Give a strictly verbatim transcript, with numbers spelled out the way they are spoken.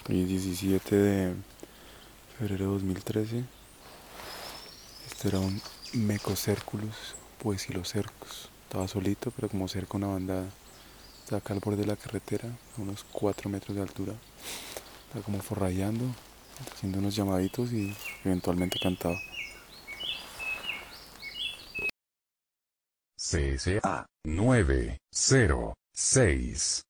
Hoy es diecisiete de febrero de dos mil trece. Este era un Mecocérculus poecilocercus. Estaba solito, pero como cerca una bandada. Está acá al borde de la carretera, a unos cuatro metros de altura. Está como forrajeando, haciendo unos llamaditos y eventualmente cantaba. C S A nueve cero seis